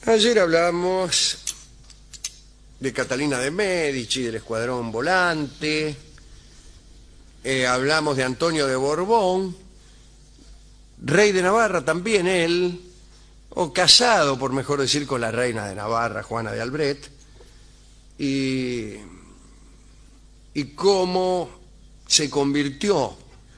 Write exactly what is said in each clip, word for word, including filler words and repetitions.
Ayer hablamos de Catalina de Médici, del Escuadrón Volante, eh, hablamos de Antonio de Borbón, rey de Navarra también él, o casado, por mejor decir, con la reina de Navarra, Juana de Albret, y, y cómo se convirtió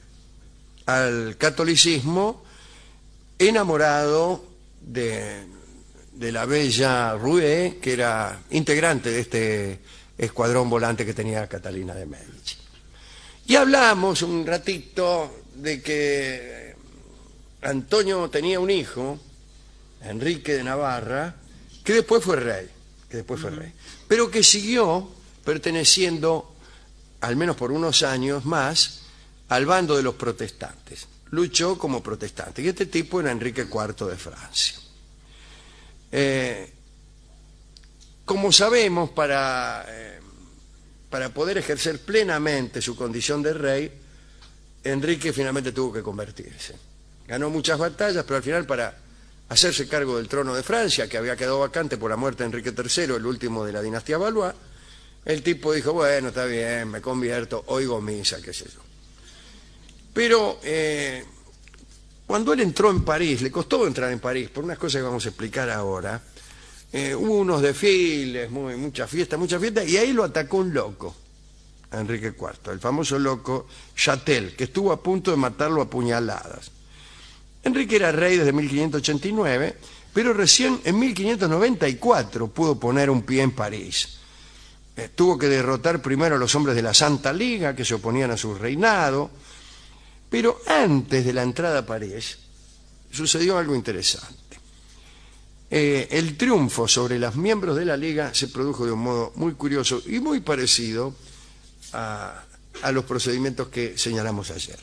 al catolicismo enamorado de, de la bella Rouet, que era integrante de este escuadrón volante que tenía Catalina de Médici. Y hablamos un ratito de que Antonio tenía un hijo, Enrique de Navarra, que después fue rey, que después fue rey, pero que siguió perteneciendo, al menos por unos años más, al bando de los protestantes. Luchó como protestante. Y este tipo era Enrique cuarto de Francia. Eh, como sabemos, para, eh, para poder ejercer plenamente su condición de rey, Enrique finalmente tuvo que convertirse. Ganó muchas batallas, pero al final, para hacerse cargo del trono de Francia, que había quedado vacante por la muerte de Enrique tercero, el último de la dinastía Valois, el tipo dijo, bueno, está bien, me convierto, oigo misa, qué sé yo. Pero eh, cuando él entró en París, le costó entrar en París, por unas cosas que vamos a explicar ahora, eh, hubo unos desfiles, muy, mucha fiesta, mucha fiesta, y ahí lo atacó un loco, a Enrique cuarto, el famoso loco Chatel, que estuvo a punto de matarlo a puñaladas. Enrique era rey desde mil quinientos ochenta y nueve, pero recién en mil quinientos noventa y cuatro pudo poner un pie en París. Eh, tuvo que derrotar primero a los hombres de la Santa Liga, que se oponían a su reinado, pero antes de la entrada a París sucedió algo interesante. Eh, el triunfo sobre los miembros de la Liga se produjo de un modo muy curioso y muy parecido a, a los procedimientos que señalamos ayer.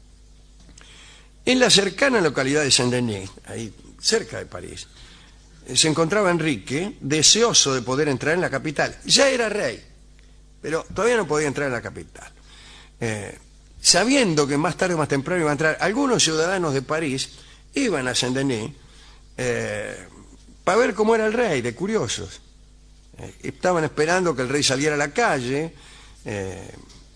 En la cercana localidad de Saint-Denis, ahí cerca de París, se encontraba Enrique, deseoso de poder entrar en la capital. Ya era rey, pero todavía no podía entrar en la capital. Eh, sabiendo que más tarde o más temprano iban a entrar algunos ciudadanos de París, iban a Saint-Denis eh, para ver cómo era el rey, de curiosos. Eh, estaban esperando que el rey saliera a la calle, eh,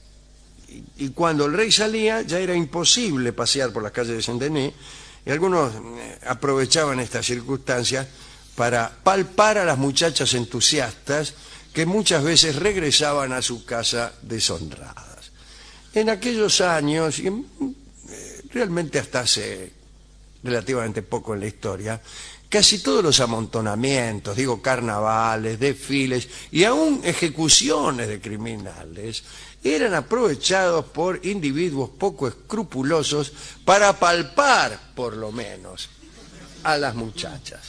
y, y cuando el rey salía ya era imposible pasear por las calles de Saint-Denis, y algunos eh, aprovechaban estas circunstancias para palpar a las muchachas entusiastas que muchas veces regresaban a su casa deshonradas. En aquellos años, y eh, realmente hasta hace relativamente poco en la historia, casi todos los amontonamientos, digo carnavales, desfiles y aún ejecuciones de criminales, eran aprovechados por individuos poco escrupulosos para palpar, por lo menos, a las muchachas.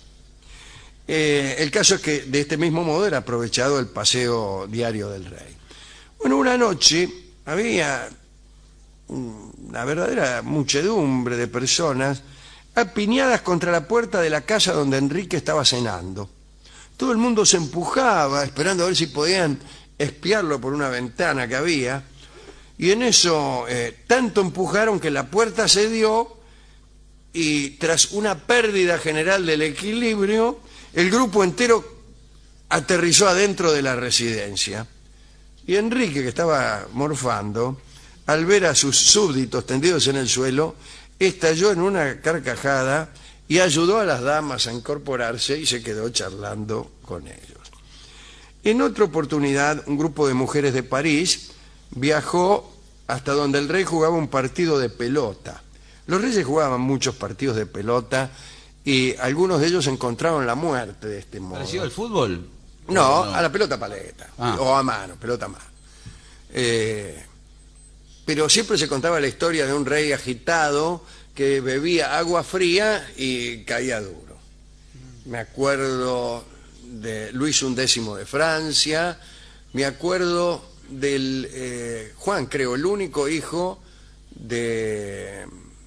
Eh, el caso es que de este mismo modo era aprovechado el paseo diario del rey. Bueno, una noche había una verdadera muchedumbre de personas apiñadas contra la puerta de la casa donde Enrique estaba cenando. Todo el mundo se empujaba, esperando a ver si podían espiarlo por una ventana que había, y en eso eh, tanto empujaron que la puerta cedió, y tras una pérdida general del equilibrio, el grupo entero aterrizó adentro de la residencia. Y Enrique, que estaba morfando, al ver a sus súbditos tendidos en el suelo, estalló en una carcajada y ayudó a las damas a incorporarse y se quedó charlando con ellos. En otra oportunidad, un grupo de mujeres de París viajó hasta donde el rey jugaba un partido de pelota. Los reyes jugaban muchos partidos de pelota y algunos de ellos encontraron la muerte de este modo. ¿Parecido al fútbol? No, no, a la pelota paleta, ah. o a mano, pelota a mano. Eh, pero siempre se contaba la historia de un rey agitado que bebía agua fría y caía duro. Me acuerdo de Luis undécimo de Francia, me acuerdo del eh, Juan, creo, el único hijo de,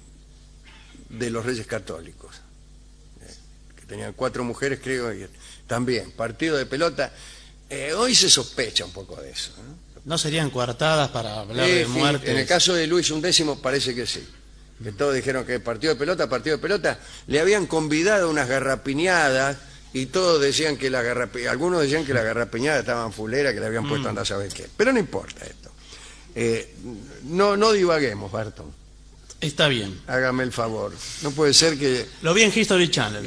de los reyes católicos, eh, que tenían cuatro mujeres, creo, y también, partido de pelota. Eh, hoy se sospecha un poco de eso, ¿no? ¿No serían coartadas para hablar Eh, de sí, muertes? en el caso de Luis undécimo parece que sí. Que todos dijeron que partido de pelota, partido de pelota. Le habían convidado unas garrapiñadas y todos decían que la garrape... algunos decían que la garrapeñada estaban fulera, que le habían puesto Mm. andar a saber qué. Pero no importa esto. Eh, no, no divaguemos, Barton. Está bien. Hágame el favor. No puede ser que... Lo vi en History Channel,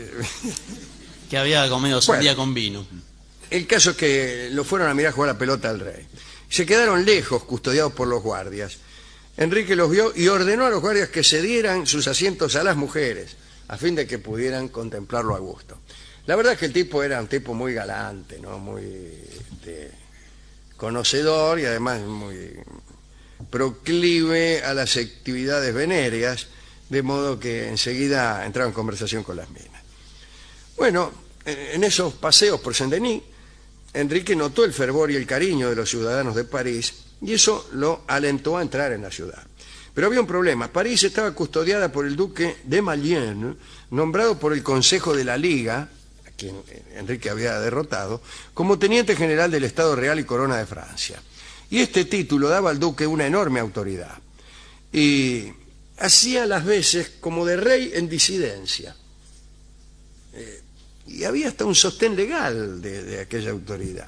que había comido sandía Bueno. con vino. El caso es que lo fueron a mirar jugar la pelota al rey. Se quedaron lejos, custodiados por los guardias. Enrique los vio y ordenó a los guardias que cedieran sus asientos a las mujeres, a fin de que pudieran contemplarlo a gusto. La verdad es que el tipo era un tipo muy galante, ¿no? Muy este, conocedor y además muy proclive a las actividades venéreas, de modo que enseguida entraba en conversación con las minas. Bueno, en esos paseos por Saint-Denis, Enrique notó el fervor y el cariño de los ciudadanos de París y eso lo alentó a entrar en la ciudad. Pero había un problema. París estaba custodiada por el duque de Mayenne, nombrado por el Consejo de la Liga, a quien Enrique había derrotado, como teniente general del Estado Real y Corona de Francia. Y este título daba al duque una enorme autoridad. Y hacía las veces como de rey en disidencia. Eh, y había hasta un sostén legal de, de aquella autoridad.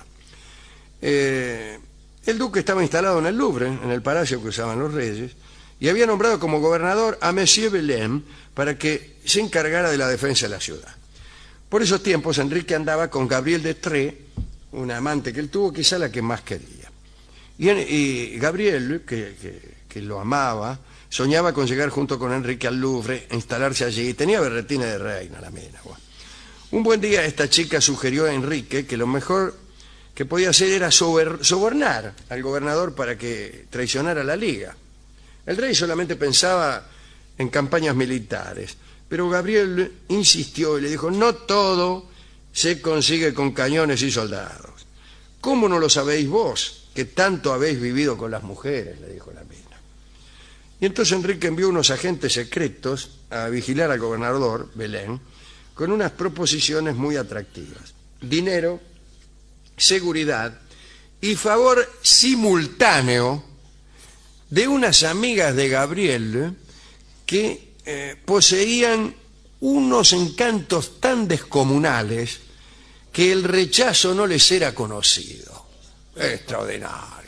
Eh, el duque estaba instalado en el Louvre, en el palacio que usaban los reyes, y había nombrado como gobernador a Monsieur Belem para que se encargara de la defensa de la ciudad. Por esos tiempos Enrique andaba con Gabriel de Tré, una amante que él tuvo, quizá la que más quería. Y, y Gabriel, que, que, que lo amaba, soñaba con llegar junto con Enrique al Louvre, e instalarse allí. Tenía berretina de reina la mina. Bueno. Un buen día esta chica sugirió a Enrique que lo mejor que podía hacer era sobornar al gobernador para que traicionara la Liga. El rey solamente pensaba en campañas militares, pero Gabriel insistió y le dijo: no todo se consigue con cañones y soldados. ¿Cómo no lo sabéis vos, que tanto habéis vivido con las mujeres?, le dijo la mina. Y entonces Enrique envió unos agentes secretos a vigilar al gobernador, Belén, con unas proposiciones muy atractivas: dinero, seguridad y favor simultáneo de unas amigas de Gabriel que eh, poseían unos encantos tan descomunales que el rechazo no les era conocido. Extraordinario.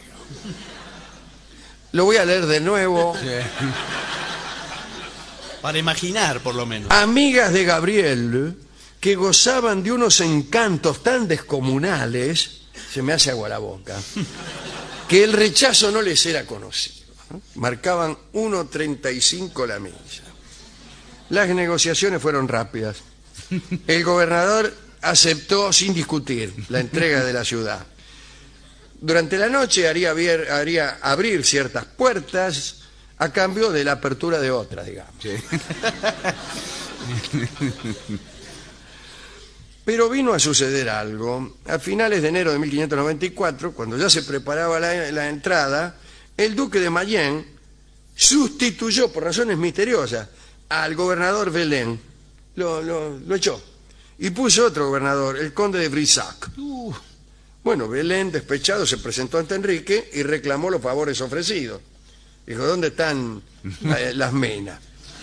Lo voy a leer de nuevo. Sí. Para imaginar, por lo menos. Amigas de Gabriel que gozaban de unos encantos tan descomunales, se me hace agua la boca, que el rechazo no les era conocido. Marcaban uno treinta y cinco la milla. Las negociaciones fueron rápidas. El gobernador aceptó sin discutir la entrega de la ciudad. Durante la noche haría, haber, haría abrir ciertas puertas a cambio de la apertura de otras, digamos. Sí. Pero vino a suceder algo. A finales de enero de mil quinientos noventa y cuatro, cuando ya se preparaba la, la entrada, el duque de Mayenne sustituyó por razones misteriosas al gobernador Belén, lo, lo, lo echó, y puso otro gobernador, el conde de Brissac. Uh. Bueno, Belén, despechado, se presentó ante Enrique y reclamó los favores ofrecidos. Dijo: ¿dónde están eh, las menas?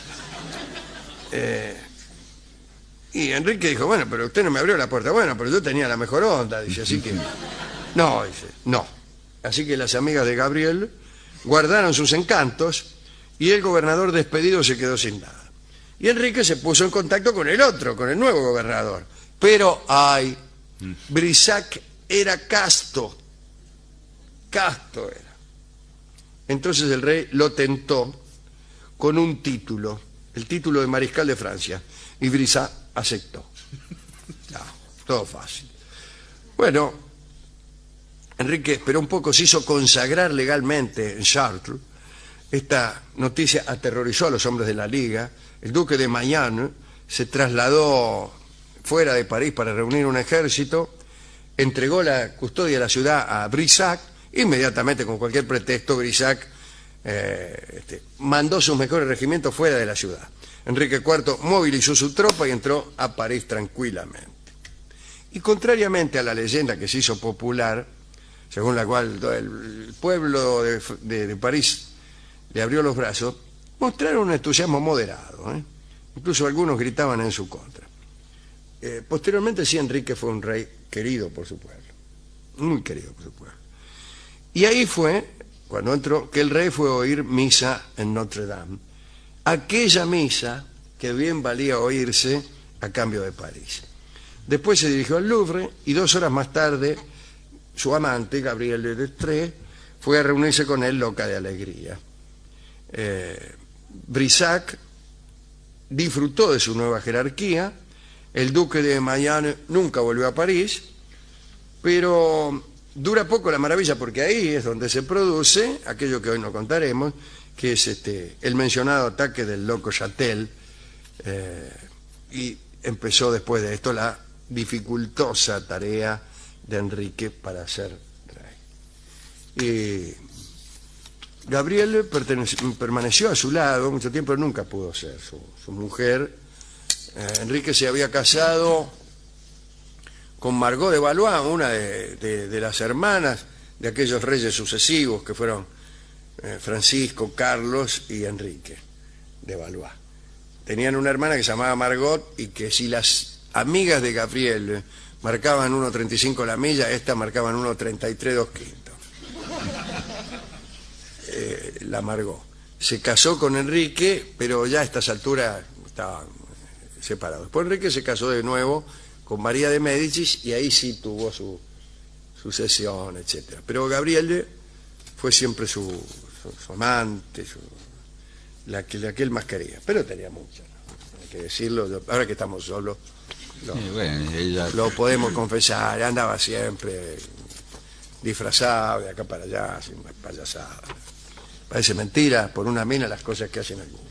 Eh, y Enrique dijo: bueno, pero usted no me abrió la puerta. Bueno, pero yo tenía la mejor onda, dice, así que... No, dice, no. Así que las amigas de Gabriel guardaron sus encantos y el gobernador despedido se quedó sin nada. Y Enrique se puso en contacto con el otro, con el nuevo gobernador. Pero, ay, Brissac era casto. Casto era. Entonces el rey lo tentó con un título, el título de mariscal de Francia, y Brissac aceptó. No, todo fácil. Bueno, Enrique esperó un poco, se hizo consagrar legalmente en Chartres. Esta noticia aterrorizó a los hombres de la Liga. El duque de Mayenne se trasladó fuera de París para reunir un ejército, entregó la custodia de la ciudad a Brissac. Inmediatamente, con cualquier pretexto, Brissac eh, este, mandó sus mejores regimientos fuera de la ciudad. Enrique cuarto movilizó su tropa y entró a París tranquilamente. Y contrariamente a la leyenda que se hizo popular, según la cual el pueblo de, de, de París le abrió los brazos, mostraron un entusiasmo moderado, ¿eh? Incluso algunos gritaban en su contra. eh, posteriormente sí, Enrique fue un rey querido por su pueblo, muy querido por su pueblo. Y ahí fue, cuando entró, que el rey fue a oír misa en Notre Dame, aquella misa que bien valía oírse a cambio de París. Después se dirigió al Louvre y dos horas más tarde su amante, Gabrielle de Destrées, fue a reunirse con él loca de alegría. Eh, Brissac disfrutó de su nueva jerarquía. El duque de Mayenne nunca volvió a París, pero dura poco la maravilla, porque ahí es donde se produce aquello que hoy no contaremos, que es este, el mencionado ataque del loco Chatel, eh, y empezó después de esto la dificultosa tarea de Enrique para ser rey. Y Gabrielle permaneció a su lado mucho tiempo, pero nunca pudo ser su, su mujer. Eh, Enrique se había casado con Margot de Valois, una de, de, de las hermanas de aquellos reyes sucesivos que fueron eh, Francisco, Carlos y Enrique de Valois. Tenían una hermana que se llamaba Margot, y que si las amigas de Gabrielle marcaban uno treinta y cinco la milla, estas marcaban uno treinta y tres dos quintos. Eh, la Margot se casó con Enrique, pero ya a estas alturas estaban separados. Después Enrique se casó de nuevo con María de Médicis, y ahí sí tuvo su sucesión, etcétera. Pero Gabrielle fue siempre su, su, su amante, su, la, que, la que él más quería, pero tenía mucho, ¿no? Hay que decirlo, ahora que estamos solos lo, sí, bueno, ella... lo podemos confesar. Andaba siempre disfrazado de acá para allá, sin payasada. Parece mentira por una mina las cosas que hacen algunos.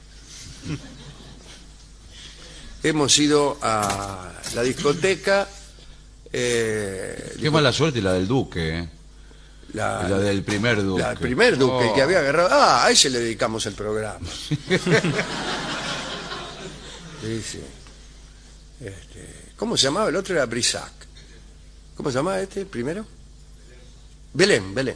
Hemos ido a la discoteca. Eh, Qué mala suerte la del duque, ¿eh? La, la del primer duque. La del primer duque, oh. que había agarrado. Ah, a ese le dedicamos el programa. Sí, sí. Este, ¿cómo se llamaba? El otro era Brissac. ¿Cómo se llamaba este primero? Belén, Belén.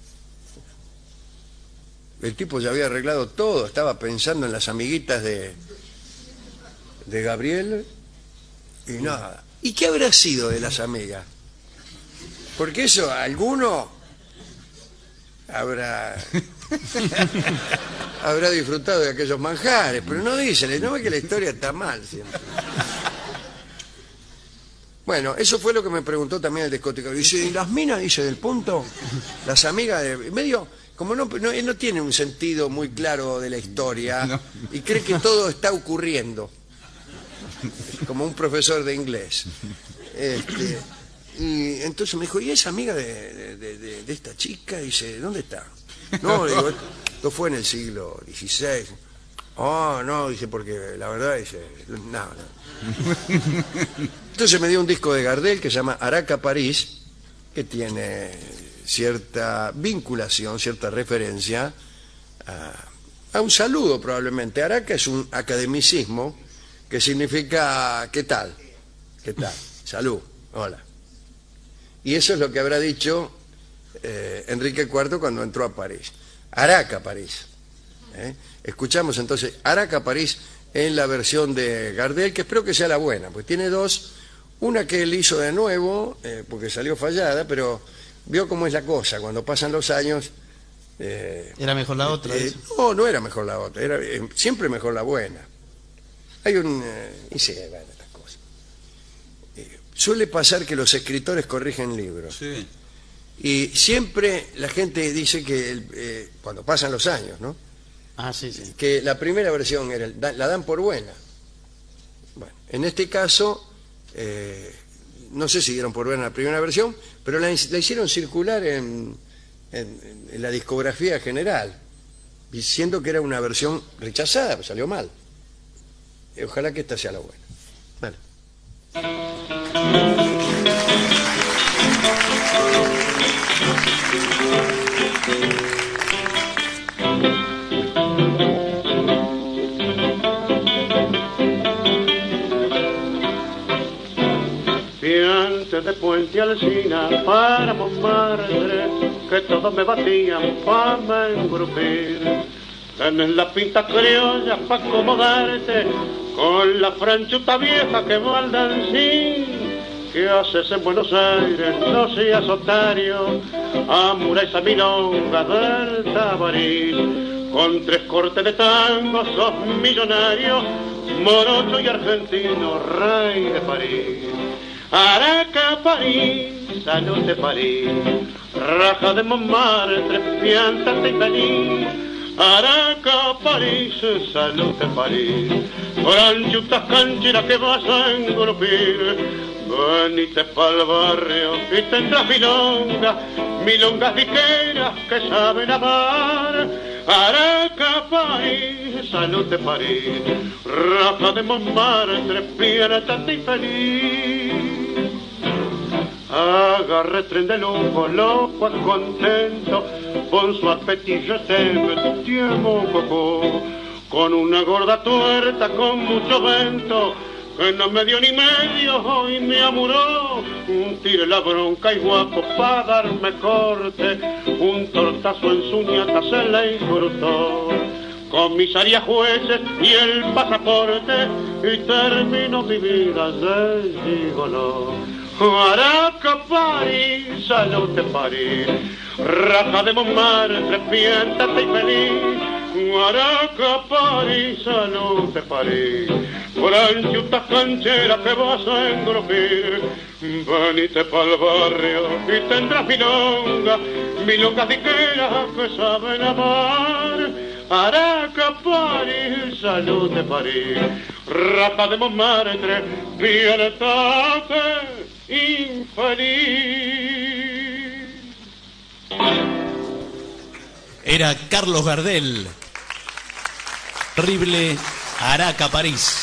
El tipo ya había arreglado todo, estaba pensando en las amiguitas de, de Gabriel y nada. ¿Y qué habrá sido de las amigas? Porque eso, alguno habrá habrá disfrutado de aquellos manjares, pero no dicen, no ve que la historia está mal siempre. Bueno, eso fue lo que me preguntó también el discotecario. Dice, ¿y las minas, dice, del punto? Las amigas de medio, como no, no, no tiene un sentido muy claro de la historia, no. Y cree que todo está ocurriendo, como un profesor de inglés. Este, y entonces me dijo, ¿y esa amiga de, de, de, de esta chica? Dice, ¿dónde está? No, le digo, esto fue en el siglo dieciséis. Oh, no, dice, porque la verdad, dice, no, no. Entonces me dio un disco de Gardel que se llama Araca París, que tiene cierta vinculación, cierta referencia a, a un saludo probablemente. Araca es un academicismo que significa ¿qué tal? ¿Qué tal? Salud, hola. Y eso es lo que habrá dicho eh, Enrique cuarto cuando entró a París. Araca París. ¿Eh? Escuchamos entonces Araca París en la versión de Gardel, que espero que sea la buena, pues tiene dos, una que él hizo de nuevo, eh, porque salió fallada, pero vio cómo es la cosa, cuando pasan los años... Eh, ¿Era mejor la otra? Eh, no, no era mejor la otra, era eh, siempre mejor la buena. Hay un... Eh, y sí, bueno, estas cosas. Eh, suele pasar que los escritores corrigen libros. Sí. Y siempre la gente dice que eh, cuando pasan los años, ¿no? Ah, sí, sí. Que la primera versión era, la dan por buena. Bueno, en este caso, eh, no sé si dieron por buena la primera versión, pero la, la hicieron circular en, en, en la discografía general, diciendo que era una versión rechazada, pues salió mal. Y ojalá que esta sea la buena. Vale. De Puente Alsina, páramos madre, que todos me batían pa' me engrupir. Tenés la pinta criolla pa' acomodarte con la franchuta vieja que va al dancín. ¿Qué haces en Buenos Aires? No seas otario. Amura esa milonga del Tabarís. Con tres cortes de tango sos millonario, morocho y argentino, rey de París. Araca, París, salud de París. Raja de Montmartre, piantante y feliz. Araca, París, salud de París. Franchutas cancheras que vas a engrupir. Venite pa'l barrio y tendrás milonga, milongas ligeras que saben amar. Araca, París, salud de París. Raja de Montmartre, piantante y feliz. Agarre tren de lujo, loco, contento, con su apetillo se metió coco, con una gorda tuerta, con mucho vento, que no me dio ni medio y me amuró. Un tire la bronca y guapo pa' darme corte, un tortazo en su ñata se le incrustó. Comisaría, jueces y el pasaporte, y termino mi vida de gigoló. Araca, París, salud de París. Raja de Montmartre, piéntate y feliz. Araca, París, salud de París. Franchutas cancheras que vas a engrupir. Venite pa'l barrio y tendrás milonga, milongas ligeras que saben amar. Araca, París, salud de París. Raja de Montmartre, piéntate infeliz. Era Carlos Gardel. Terrible Araca, París.